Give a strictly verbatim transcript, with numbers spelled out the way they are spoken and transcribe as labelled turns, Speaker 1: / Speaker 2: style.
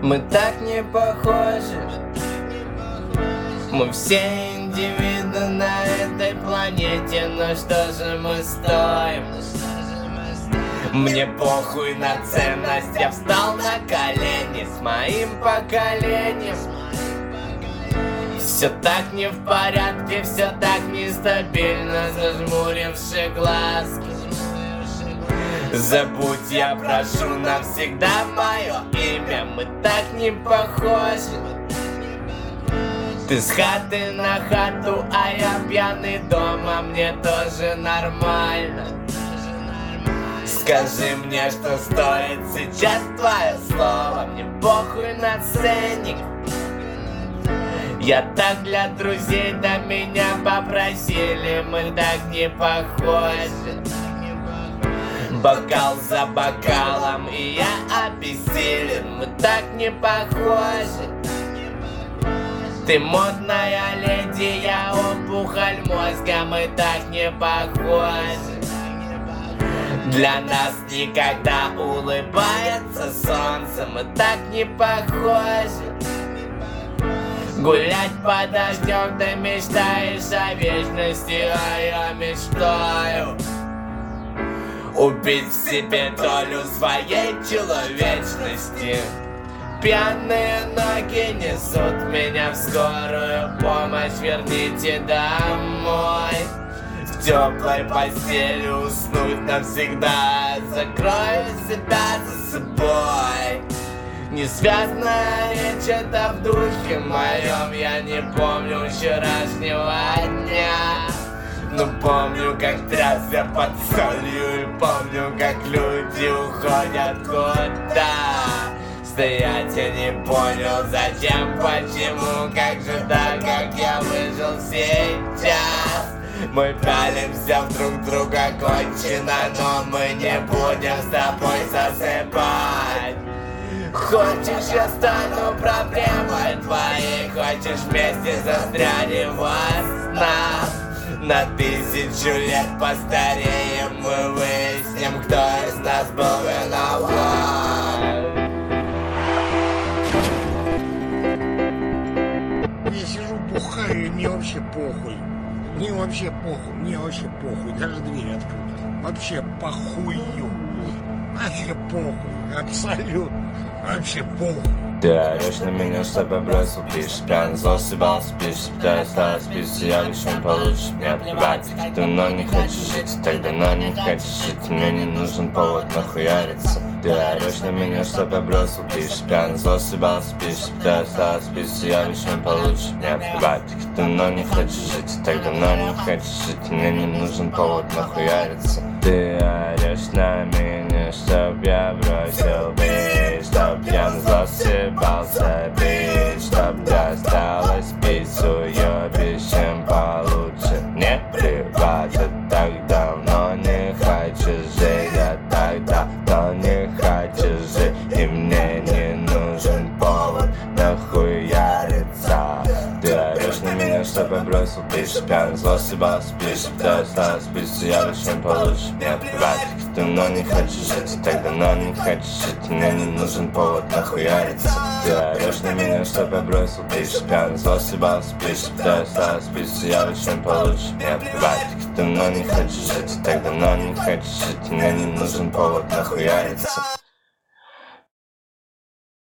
Speaker 1: Мы так не похожи. Мы все индивиды на этой планете, но что же мы стоим? Мне похуй на ценность, я встал на колени с моим поколением. Все так не в порядке, все так нестабильно, зажмуривши глазки. Забудь, я прошу, навсегда мое имя. Мы так не похожи. Ты с хаты на хату, а я пьяный дома. Мне тоже нормально. Скажи мне, что стоит сейчас твое слово. Мне похуй на ценник. Я так для друзей, да меня попросили. Мы так не похожи. Бокал за бокалом, и я обессилен. Мы так не похожи. Ты модная леди, я опухоль мозга. Мы так не похожи. Для нас никогда улыбается солнце. Мы так не похожи. Гулять под дождем, ты мечтаешь о вечности, а я мечтаю убить в себе долю своей человечности. Пьяные ноги несут меня в скорую помощь. Верните домой. В теплой постели уснуть навсегда. Закрою себя за собой. Несвязная речь, это в духе моем. Я не помню вчерашнего дня, но помню, как трясся под солью. И помню, как люди уходят куда. Стоять я не понял, зачем, почему, как же так, как я выжил сейчас. Мы пялимся в друг друга кончено, но мы не будем с тобой засыпать. Хочешь, я стану проблемой твоей. Хочешь, вместе застрянем во снах. На тысячу лет постареем, мы выясним, кто из нас был виноват.
Speaker 2: Я сижу, бухаю, и мне вообще похуй. Мне вообще похуй, мне вообще похуй. Даже дверь открыта. Вообще похую. Вообще похуй. Абсолютно. Вообще похуй.
Speaker 1: Ты орешь на меня, чтобы бросил, пишешь пьяный, зло съебался, пишешь, пытаюсь осталось пишешь, я лишен получше, мне плевать. Ты давно не хочешь жить, так давно не хочешь жить, мне не нужен повод нахуяриться. Ты орешь на меня, чтобы бросил, пишешь пьяный, зло съебался, пишешь, пытаюсь осталось пишешь, я лишен получше, мне плевать. Ты давно не хочешь жить, так давно не хочешь жить, мне не нужен повод нахуяриться. Ты орешь на меня, чтоб я бросил бить, чтоб я на зло съебался бить, чтоб досталось пить с уёбищем получше. Не плевать, я так давно не хочу жить, я так давно не хочу жить, и мне не нужен повод нахуяриться. Ты орешь на меня, чтобы бросил, пишешь пьяный, зло съебался, пишешь, пытаюсь осталось пить, я лишен получше, мне плевать. Ты давно не хочешь жить, так давно не хочешь жить, мне не нужен повод нахуяриться. Ты орешь на меня, чтобы бросил, пишешь пьяный, зло съебался, пишешь, пытаюсь осталось пить, я лишен получше, мне плевать. Ты давно не хочешь жить, так давно не хочешь жить, мне не нужен повод нахуяриться.